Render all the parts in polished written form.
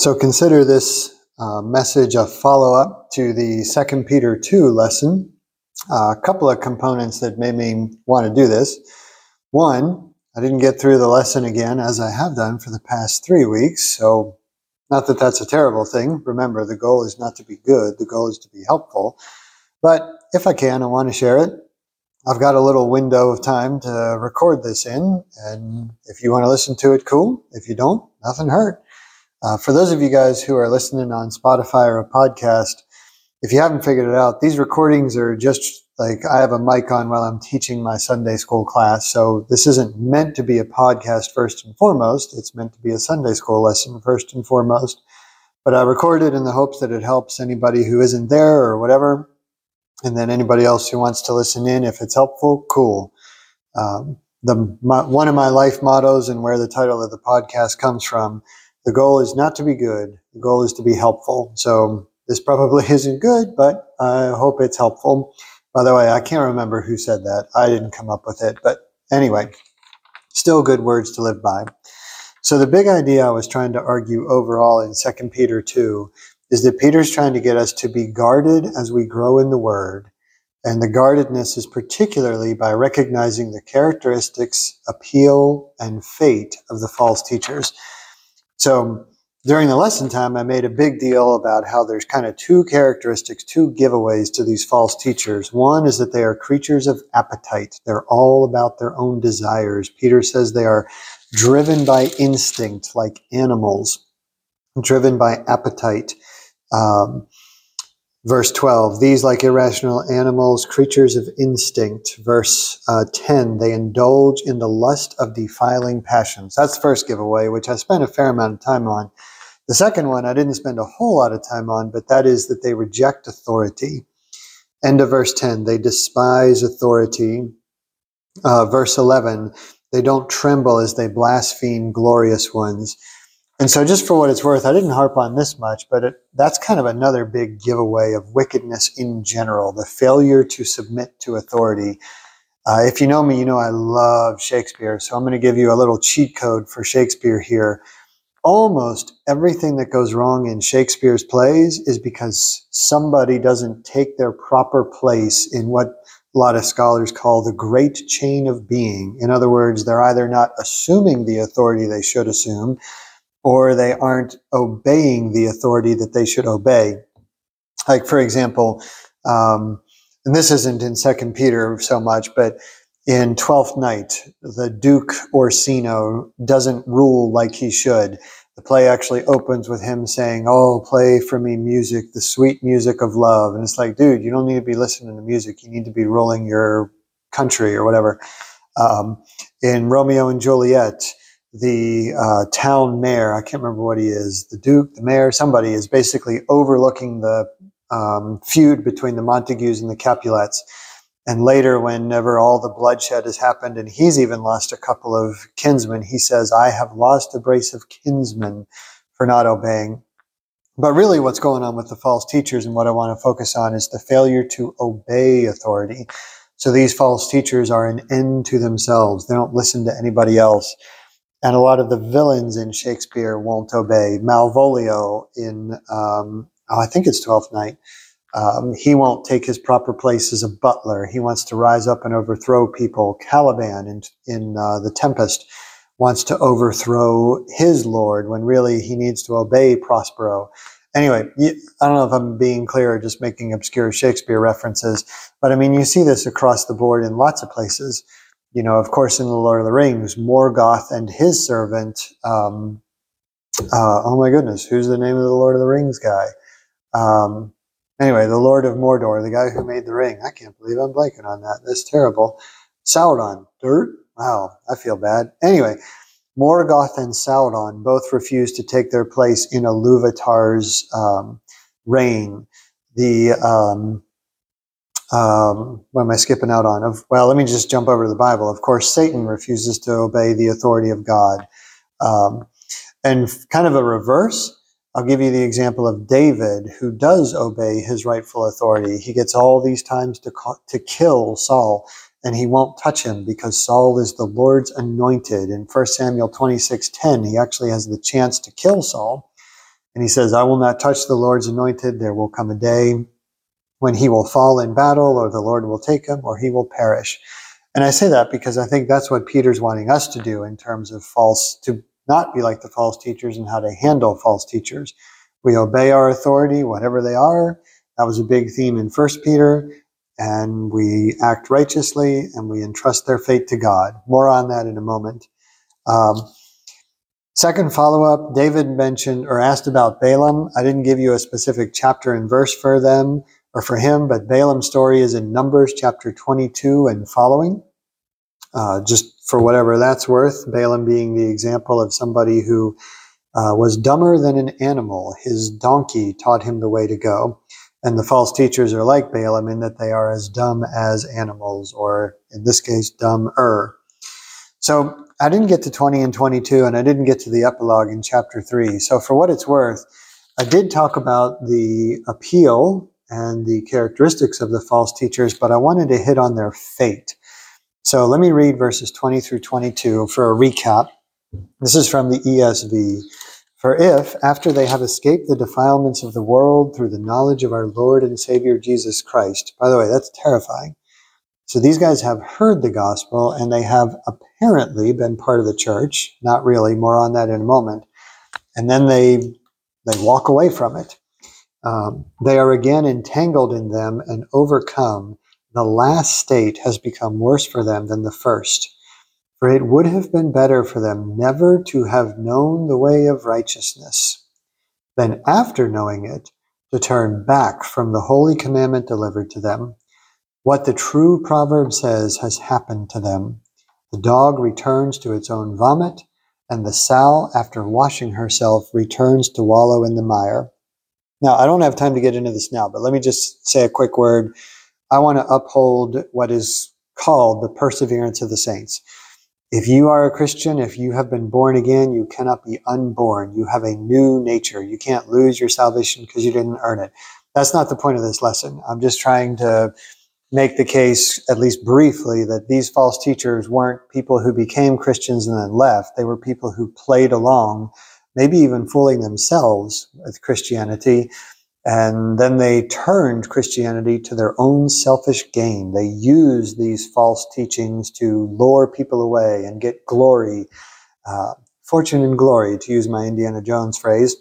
So consider this message a follow-up to the 2 Peter 2 lesson. A couple of components that made me want to do this. One, I didn't get through the lesson again as I have done for the past 3 weeks, so not that that's a terrible thing. Remember, the goal is not to be good, the goal is to be helpful. But if I can, I want to share it. I've got a little window of time to record this in, and if you want to listen to it, cool. If you don't, nothing hurt. For those of you guys who are listening on Spotify or a podcast, if you haven't figured it out, these recordings are just like I have a mic on while I'm teaching my Sunday school class. So this isn't meant to be a podcast first and foremost. It's meant to be a Sunday school lesson first and foremost. But I record it in the hopes that it helps anybody who isn't there or whatever. And then anybody else who wants to listen in, if it's helpful, cool. One of my life mottos and where the title of the podcast comes from, the goal is not to be good. The goal is to be helpful. So this probably isn't good, but I hope it's helpful. By the way, I can't remember who said that. I didn't come up with it. But anyway, still good words to live by. So the big idea I was trying to argue overall in 2 Peter 2 is that Peter's trying to get us to be guarded as we grow in the Word. And the guardedness is particularly by recognizing the characteristics, appeal, and fate of the false teachers. So during the lesson time, I made a big deal about how there's kind of two characteristics, two giveaways to these false teachers. One is that they are creatures of appetite. They're all about their own desires. Peter says they are driven by instinct, like animals, driven by appetite. Verse 12, these like irrational animals, creatures of instinct. Verse 10, they indulge in the lust of defiling passions. That's the first giveaway, which I spent a fair amount of time on. The second one I didn't spend a whole lot of time on, but that is that they reject authority. End of verse 10, they despise authority. Verse 11, they don't tremble as they blaspheme glorious ones. And so just for what it's worth, I didn't harp on this much, but that's kind of another big giveaway of wickedness in general, the failure to submit to authority. If you know me, you know I love Shakespeare, so I'm going to give you a little cheat code for Shakespeare here. Almost everything that goes wrong in Shakespeare's plays is because somebody doesn't take their proper place in what a lot of scholars call the great chain of being. In other words, they're either not assuming the authority they should assume, or they aren't obeying the authority that they should obey. Like, for example, and this isn't in 2 Peter so much, but in Twelfth Night, the Duke Orsino doesn't rule like he should. The play actually opens with him saying, "Oh, play for me music, the sweet music of love." And it's like, dude, you don't need to be listening to music. You need to be ruling your country or whatever. In Romeo and Juliet, the town mayor, I can't remember what he is, the duke, the mayor, somebody is basically overlooking the feud between the Montagues and the Capulets. And later, whenever all the bloodshed has happened and he's even lost a couple of kinsmen, he says, "I have lost a brace of kinsmen for not obeying." But really what's going on with the false teachers and what I want to focus on is the failure to obey authority. So these false teachers are an end to themselves. They don't listen to anybody else. And a lot of the villains in Shakespeare won't obey. Malvolio in, I think it's Twelfth Night, he won't take his proper place as a butler. He wants to rise up and overthrow people. Caliban in The Tempest wants to overthrow his lord when really he needs to obey Prospero. Anyway, I don't know if I'm being clear or just making obscure Shakespeare references, but I mean, you see this across the board in lots of places. You know, of course, in The Lord of the Rings, Morgoth and his servant, oh my goodness, who's the name of the Lord of the Rings guy? Anyway, the Lord of Mordor, the guy who made the ring. I can't believe I'm blanking on that. That's terrible. Sauron, dirt? Wow, I feel bad. Anyway, Morgoth and Sauron both refused to take their place in Iluvatar's reign. What am I skipping out on? Well, let me just jump over to the Bible. Of course, Satan refuses to obey the authority of God. And kind of a reverse, I'll give you the example of David, who does obey his rightful authority. He gets all these times to kill Saul, and he won't touch him because Saul is the Lord's anointed. In 1 Samuel 26:10, he actually has the chance to kill Saul. And he says, I will not touch the Lord's anointed. There will come a day when he will fall in battle, or the Lord will take him, or he will perish. And I say that because I think that's what Peter's wanting us to do in terms of to not be like the false teachers and how to handle false teachers. We obey our authority, whatever they are. That was a big theme in 1 Peter. And we act righteously, and we entrust their fate to God. More on that in a moment. Second follow-up, David mentioned or asked about Balaam. I didn't give you a specific chapter and verse for them or for him, but Balaam's story is in Numbers chapter 22 and following. Just for whatever that's worth, Balaam being the example of somebody who was dumber than an animal. His donkey taught him the way to go. And the false teachers are like Balaam in that they are as dumb as animals, or in this case, dumber. So I didn't get to 20 and 22, and I didn't get to the epilogue in chapter 3. So for what it's worth, I did talk about the appeal and the characteristics of the false teachers, but I wanted to hit on their fate. So let me read verses 20 through 22 for a recap. This is from the ESV. For if, after they have escaped the defilements of the world through the knowledge of our Lord and Savior Jesus Christ, by the way, that's terrifying. So these guys have heard the gospel, and they have apparently been part of the church. Not really, more on that in a moment. And then they walk away from it. They are again entangled in them and overcome. The last state has become worse for them than the first. For it would have been better for them never to have known the way of righteousness, than after knowing it, to turn back from the holy commandment delivered to them. What the true proverb says has happened to them. The dog returns to its own vomit, and the sow, after washing herself, returns to wallow in the mire. Now, I don't have time to get into this now, but let me just say a quick word. I want to uphold what is called the perseverance of the saints. If you are a Christian, if you have been born again, you cannot be unborn. You have a new nature. You can't lose your salvation because you didn't earn it. That's not the point of this lesson. I'm just trying to make the case, at least briefly, that these false teachers weren't people who became Christians and then left. They were people who played along, maybe even fooling themselves with Christianity. And then they turned Christianity to their own selfish gain. They used these false teachings to lure people away and get glory, fortune and glory, to use my Indiana Jones phrase,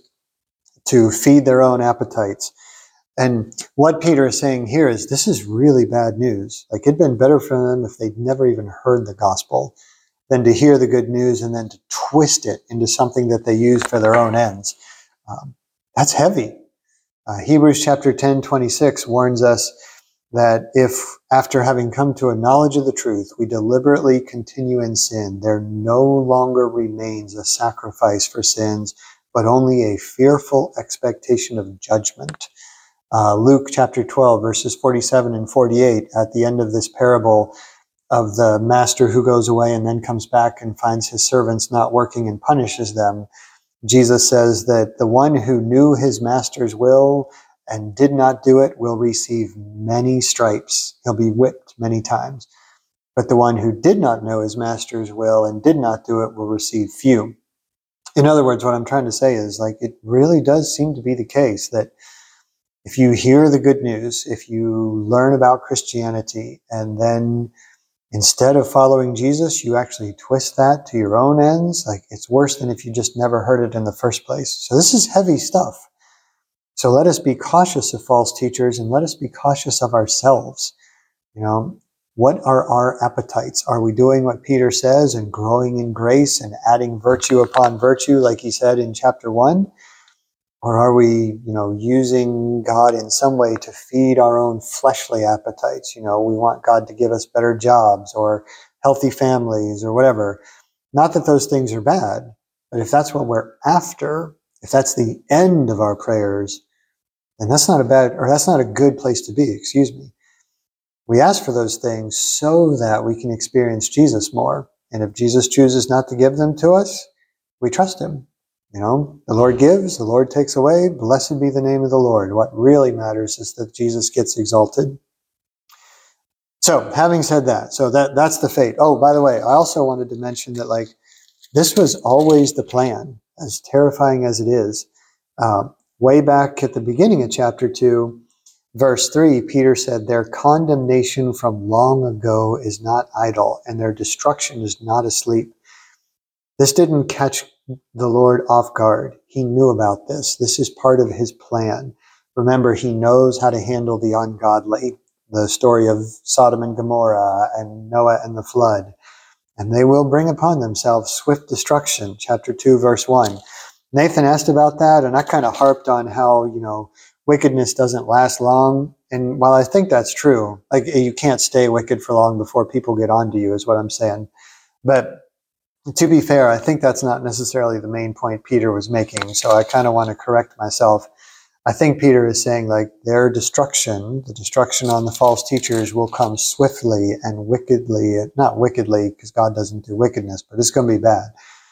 to feed their own appetites. And what Peter is saying here is this is really bad news. Like, it'd been better for them if they'd never even heard the gospel than to hear the good news and then to twist it into something that they use for their own ends. That's heavy. Hebrews chapter 10:26 warns us that if, after having come to a knowledge of the truth, we deliberately continue in sin, there no longer remains a sacrifice for sins, but only a fearful expectation of judgment. Luke chapter 12, verses 47 and 48, at the end of this parable of the master who goes away and then comes back and finds his servants not working and punishes them, Jesus says that the one who knew his master's will and did not do it will receive many stripes. He'll be whipped many times. But the one who did not know his master's will and did not do it will receive few. In other words, what I'm trying to say is, like, it really does seem to be the case that if you hear the good news, if you learn about Christianity, and then instead of following Jesus, you actually twist that to your own ends, like, it's worse than if you just never heard it in the first place. So this is heavy stuff. So let us be cautious of false teachers, and let us be cautious of ourselves. You know, what are our appetites? Are we doing what Peter says and growing in grace and adding virtue upon virtue, like he said in chapter 1? Or are we, using God in some way to feed our own fleshly appetites? We want God to give us better jobs or healthy families or whatever. Not that those things are bad, but if that's what we're after, if that's the end of our prayers, then that's not a good place to be, excuse me. We ask for those things so that we can experience Jesus more. And if Jesus chooses not to give them to us, we trust him. The Lord gives, the Lord takes away. Blessed be the name of the Lord. What really matters is that Jesus gets exalted. So, having said that, that's the fate. Oh, by the way, I also wanted to mention that, this was always the plan, as terrifying as it is. Way back at the beginning of chapter 2, verse 3, Peter said, their condemnation from long ago is not idle, and their destruction is not asleep. This didn't catch the Lord off guard. He knew about this. This is part of his plan. Remember, he knows how to handle the ungodly. The story of Sodom and Gomorrah and Noah and the flood. And they will bring upon themselves swift destruction. Chapter 2, verse 1. Nathan asked about that, and I kind of harped on how, wickedness doesn't last long. And while I think that's true, like you can't stay wicked for long before people get onto you, is what I'm saying. But to be fair, I think that's not necessarily the main point Peter was making. So I kind of want to correct myself. I think Peter is saying like their destruction, the destruction on the false teachers will come swiftly and wickedly, not wickedly because God doesn't do wickedness, but it's going to be bad.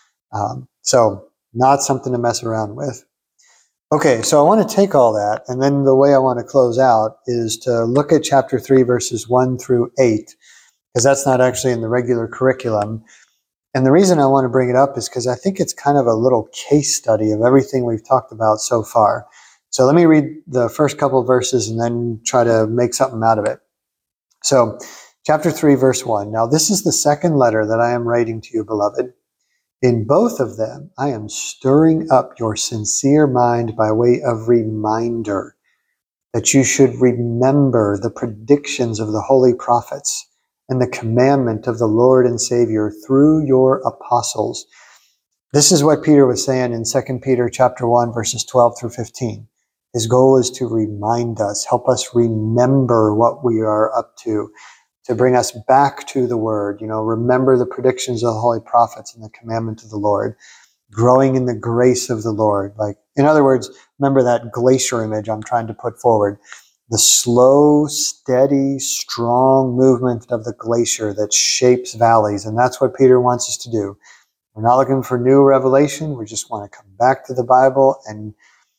So not something to mess around with. Okay, so I want to take all that, and then the way I want to close out is to look at chapter 3, verses 1 through 8, because that's not actually in the regular curriculum. And the reason I want to bring it up is because I think it's kind of a little case study of everything we've talked about so far. So let me read the first couple of verses and then try to make something out of it. So chapter 3, verse 1. Now this is the second letter that I am writing to you, beloved. In both of them, I am stirring up your sincere mind by way of reminder that you should remember the predictions of the holy prophets and the commandment of the Lord and Savior through your apostles. This is what Peter was saying in 2 Peter chapter 1, verses 12 through 15. His goal is to remind us, help us remember what we are up to bring us back to the Word. Remember the predictions of the holy prophets and the commandment of the Lord, growing in the grace of the Lord. Like, in other words, remember that glacier image I'm trying to put forward. The slow, steady, strong movement of the glacier that shapes valleys. And that's what Peter wants us to do. We're not looking for new revelation. We just want to come back to the Bible and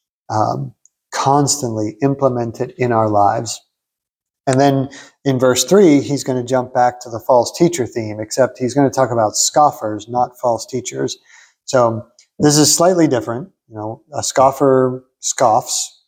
constantly implement it in our lives. And then in verse 3, he's going to jump back to the false teacher theme, except he's going to talk about scoffers, not false teachers. So this is slightly different. A scoffer scoffs,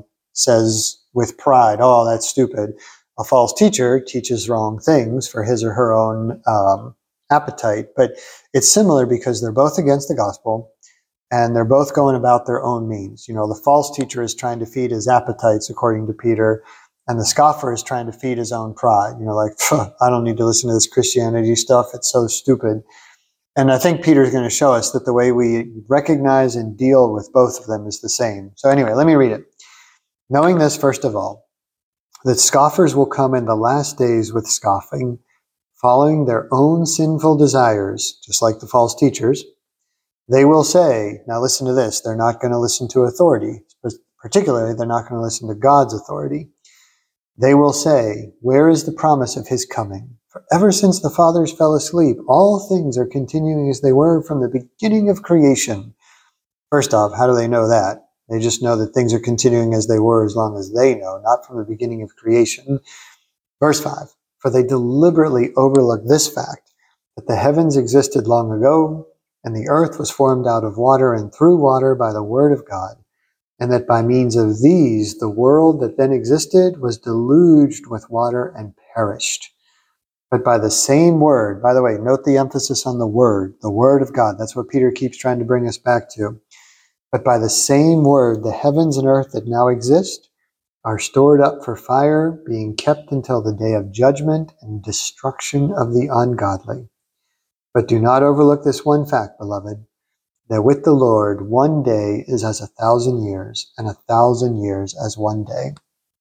says with pride, oh, that's stupid. A false teacher teaches wrong things for his or her own appetite. But it's similar because they're both against the gospel and they're both going about their own means. The false teacher is trying to feed his appetites, according to Peter. And the scoffer is trying to feed his own pride. I don't need to listen to this Christianity stuff. It's so stupid. And I think Peter's going to show us that the way we recognize and deal with both of them is the same. So anyway, let me read it. Knowing this, first of all, that scoffers will come in the last days with scoffing, following their own sinful desires, just like the false teachers. They will say, now listen to this, they're not going to listen to authority. Particularly, they're not going to listen to God's authority. They will say, where is the promise of his coming? For ever since the fathers fell asleep, all things are continuing as they were from the beginning of creation. First off, how do they know that? They just know that things are continuing as they were as long as they know, not from the beginning of creation. Verse 5, for they deliberately overlook this fact, that the heavens existed long ago, and the earth was formed out of water and through water by the word of God. And that by means of these, the world that then existed was deluged with water and perished. But by the same word, by the way, note the emphasis on the word of God. That's what Peter keeps trying to bring us back to. But by the same word, the heavens and earth that now exist are stored up for fire, being kept until the day of judgment and destruction of the ungodly. But do not overlook this one fact, beloved, that with the Lord, one day is as 1,000 years, and 1,000 years as one day.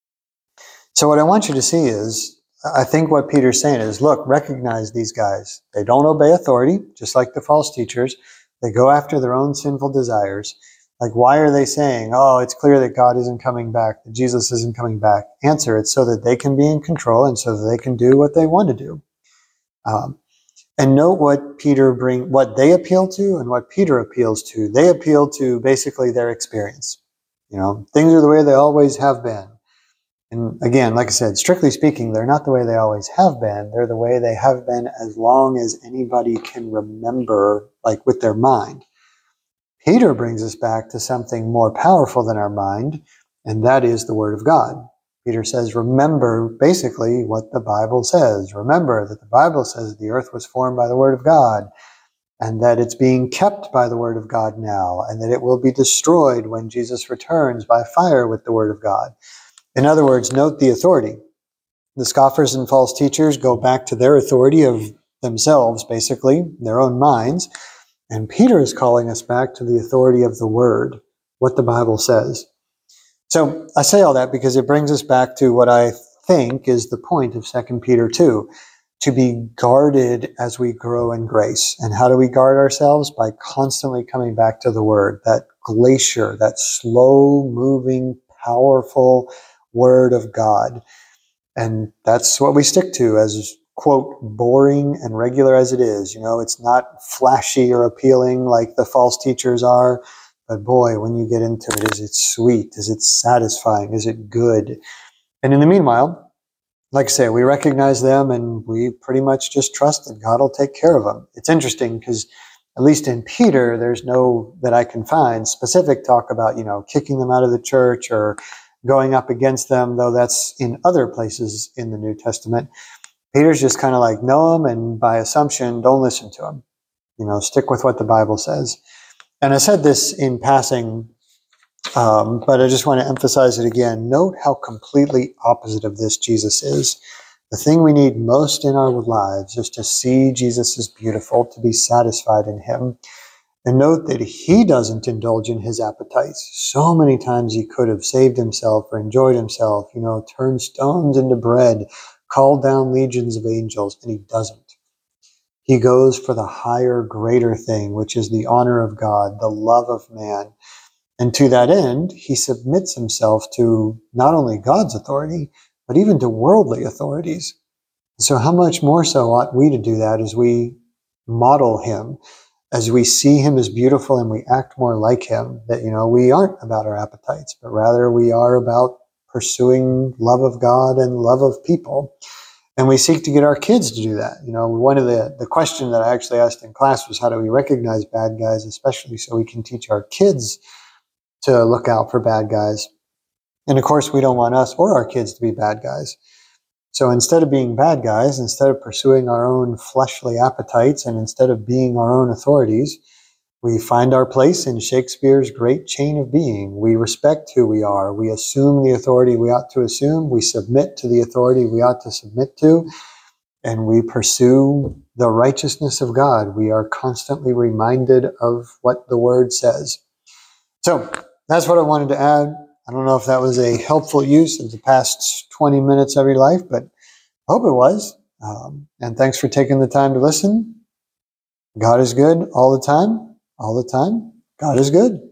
So what I want you to see is, I think what Peter's saying is, look, recognize these guys. They don't obey authority, just like the false teachers. They go after their own sinful desires. Like, why are they saying, oh, it's clear that God isn't coming back, that Jesus isn't coming back? Answer, it's so that they can be in control and so that they can do what they want to do. And note what they appeal to and what Peter appeals to. They appeal to basically their experience. Things are the way they always have been. And again, like I said, strictly speaking, they're not the way they always have been. They're the way they have been as long as anybody can remember, like with their mind. Peter brings us back to something more powerful than our mind, and that is the Word of God. Peter says, remember basically what the Bible says. Remember that the Bible says the earth was formed by the Word of God, and that it's being kept by the Word of God now, and that it will be destroyed when Jesus returns by fire with the Word of God. In other words, note the authority. The scoffers and false teachers go back to their authority of themselves, basically, their own minds. And Peter is calling us back to the authority of the Word, what the Bible says. So I say all that because it brings us back to what I think is the point of 2 Peter 2, to be guarded as we grow in grace. And how do we guard ourselves? By constantly coming back to the Word, that glacier, that slow-moving, powerful Word of God. And that's what we stick to, as, quote, boring and regular as it is. You know, it's not flashy or appealing like the false teachers are. But boy, when you get into it, is it sweet? Is it satisfying? Is it good? And in the meanwhile, like I say, we recognize them and we pretty much just trust that God will take care of them. It's interesting because at least in Peter, there's no, that I can find, specific talk about, you know, kicking them out of the church or going up against them, though that's in other places in the New Testament. Peter's just kind of like, know them, and by assumption, don't listen to them. You know, stick with what the Bible says. And I said this in passing, but I just want to emphasize it again. Note how completely opposite of this Jesus is. The thing we need most in our lives is to see Jesus as beautiful, to be satisfied in him. And note that he doesn't indulge in his appetites. So many times he could have saved himself or enjoyed himself, you know, turned stones into bread, called down legions of angels, and he doesn't. He goes for the higher, greater thing, which is the honor of God, the love of man. And to that end, he submits himself to not only God's authority, but even to worldly authorities. So how much more so ought we to do that as we model him, as we see him as beautiful and we act more like him, that, you know, we aren't about our appetites, but rather we are about pursuing love of God and love of people. And we seek to get our kids to do that. You know, one of the question that I actually asked in class was, how do we recognize bad guys, especially so we can teach our kids to look out for bad guys? And of course, we don't want us or our kids to be bad guys. So instead of being bad guys, instead of pursuing our own fleshly appetites, and instead of being our own authorities, we find our place in Shakespeare's great chain of being. We respect who we are. We assume the authority we ought to assume. We submit to the authority we ought to submit to. And we pursue the righteousness of God. We are constantly reminded of what the Word says. So that's what I wanted to add. I don't know if that was a helpful use of the past 20 minutes of your life, but I hope it was. And thanks for taking the time to listen. God is good all the time. All the time. God is good.